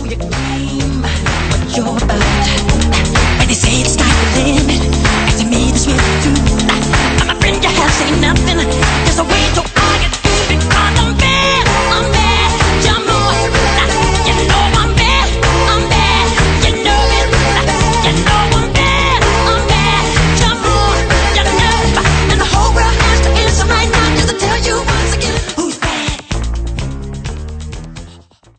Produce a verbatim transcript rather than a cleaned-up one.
you claim what you're about. When they say the sky's the limit,